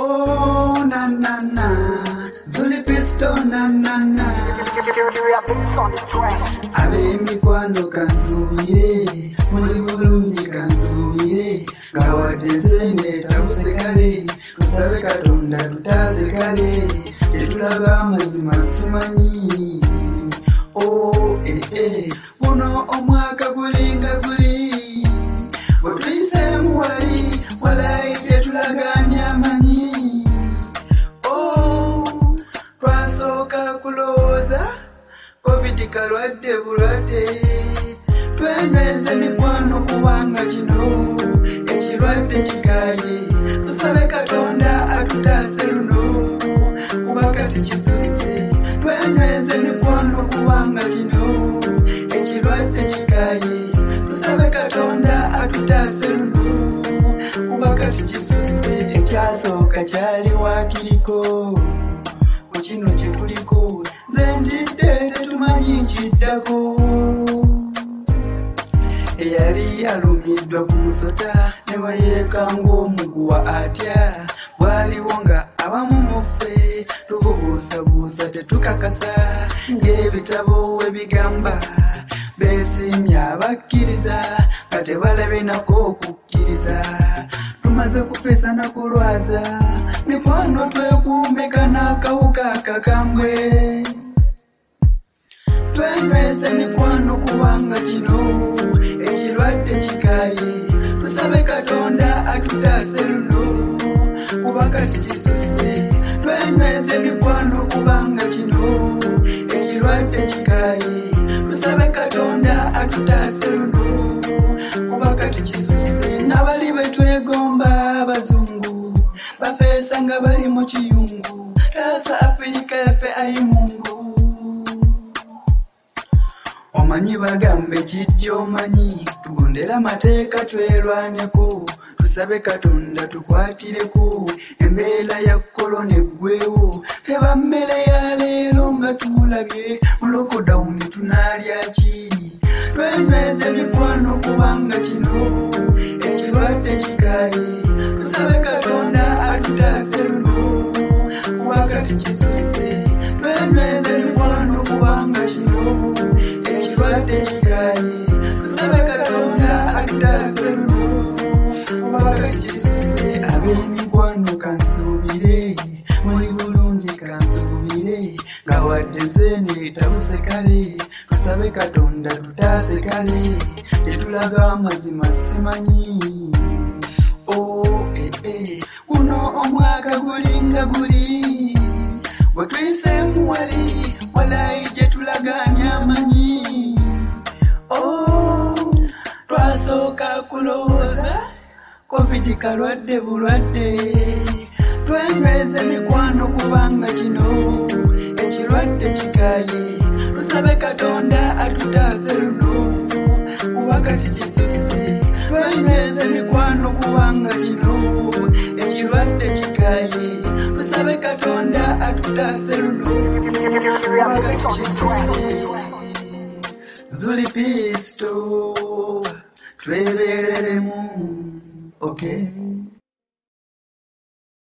Oh na na na, Zuli Pisto na na na. Ab'emikwano kansubire, muli bulungi kansubire, ngawadde tabuse kale, tusabe Katonda tutaze kale, tetulaga amazima simanyi. Oh guno omwaka gulinga guli, bwe tuyiseemu wali walayi tetulaganya amanyi. Twasooka kulowooza COVID kalwadde bulwadde, twenyweze mikwano kubanga kino ekirwadde kikaaye, tusabe Katonda atutaase luno kuba kati kisusse. Twenyweze mikwano kubanga kino ekirwadde kikaaye, tusabe Katonda atutaase luno kuba kati kisusse. Ekyasooka kyali waakiriko ku kino kye tuliko, nze njidde tetumanyi nkiddako. Eyali alumiddwa ku musota ne bayeekanga omuguwa atya, bwaliwo nga abamu muffe tububuusabuusa tetukakasa, ng'ebitabo we bigamba beesiimye abakkiriza nga tebalabe nako okukkiriza. Tumaze kufeesa na kulwaza, mikwano twekuumeka n'akawuka akakambwe. Twenyweze mikwano kubanga kino ekirwadde kikaaye, tusabe Katonda atutaase luno kuba kati kisusse. Twenyweze mikwano kubanga kino ekirwadde kikaaye, tusabe Katonda atutaase luno kuba kati kisusse. N'abali betwegomba abazungu bafeesa nga bali mu kiyungu, taasa Afirika yaffe ayi Mungu. Omanyi bagambe kijja omanyi, tugondera amateeka twerwaneko, tusabe Katonda tukwatireko, embeera ya korona eggweewo. Ffe bammere ya leero nga tulabye mu lockdown tunaalya ki? Twenyweze mikwano kubanga kino ekirwadde kikaaye, tusabe Katonda atutaase luno kuba kati kisusse. Twenyweze mikwano kubanga kino ekirwadde kikaaye, tusabe Katonda atutaase luno kuba kati kisusse. Ab'emikwano kansuubire, muli bulungi kansuubire, nga wadde nze tabuse kale, tusabe Katonda tutaase kale, tetulaga amazima simanyi. Guno omwaka gulinga guli, bwe tuyiseemu wali walayi gye tulaganya amanyi. Twasooka kulowooza COVID kalwadde bulwadde, twenyweze mikwano kubanga kino ekirwadde kikaaye, tusabe Katonda atutaase luno kuba kati kisusse. Twenyweze mikwano kubanga kino ekirwadde kikaaye, tusabe Katonda atutaase luno kuba kati kisusse. Zuli Pisto twebeereremu, okay?